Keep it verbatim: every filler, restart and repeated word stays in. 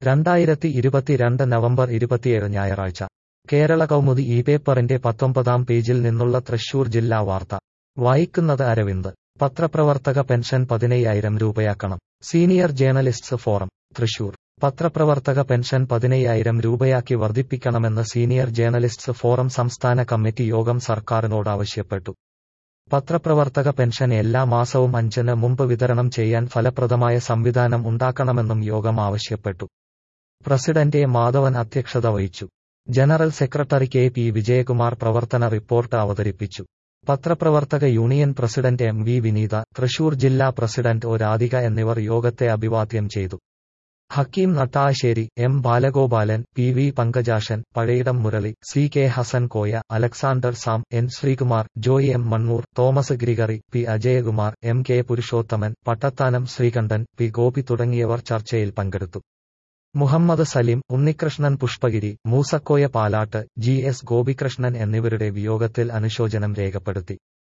രണ്ടായിരത്തി ഇരുപത്തിരണ്ട് നവംബർ ഇരുപത്തിയേഴ് ഞായറാഴ്ച കേരള കൗമുദി ഈ പേപ്പറിന്റെ പത്തൊമ്പതാം പേജിൽ നിന്നുള്ള തൃശൂർ ജില്ലാ വാർത്ത വായിക്കുന്നത് അരവിന്ദ്. പത്രപ്രവർത്തക പെൻഷൻ പതിനയ്യായിരം രൂപയാക്കണം. Senior journalists forum Thrissur. പത്രപ്രവർത്തക പെൻഷൻ പതിനയ്യായിരം രൂപയാക്കി വർദ്ധിപ്പിക്കണമെന്ന് സീനിയർ ജേർണലിസ്റ്റ്സ് ഫോറം സംസ്ഥാന കമ്മിറ്റി യോഗം സർക്കാരിനോട് ആവശ്യപ്പെട്ടു. പത്രപ്രവർത്തക പെൻഷൻ എല്ലാ മാസവും അഞ്ചിന് മുമ്പ് വിതരണം ചെയ്യാൻ ഫലപ്രദമായ സംവിധാനം ഉണ്ടാക്കണമെന്നും യോഗം ആവശ്യപ്പെട്ടു. പ്രസിഡന്റ് എ മാധവൻ അധ്യക്ഷത വഹിച്ചു. General secretary K P Vijayakumar പ്രവർത്തന റിപ്പോർട്ട് അവതരിപ്പിച്ചു. പത്രപ്രവർത്തക union president M V Vineetha, Thrissur ജില്ലാ പ്രസിഡന്റ് ഒ രാധിക എന്നിവർ യോഗത്തെ അഭിവാദ്യം ചെയ്തു. Hakeem Nattassery, M Balagopalan, P V Pankajashan, Pazhayidam Murali, C K Hassan Koya, Alexander Sam, N Sreekumar, Joy M Mannur, Thomas Gregory, P Ajayakumar, M K Purushothaman, Pattathanam Sreekandan, P Gopi തുടങ്ങിയവർ ചർച്ചയിൽ പങ്കെടുത്തു. മുഹമ്മദ് സലീം, ഉണ്ണികൃഷ്ണൻ പുഷ്പഗിരി, മൂസക്കോയ പാലാട്ട്, ജി എസ് ഗോപികൃഷ്ണൻ എന്നിവരുടെ വിയോഗത്തിൽ അനുശോചനം രേഖപ്പെടുത്തി.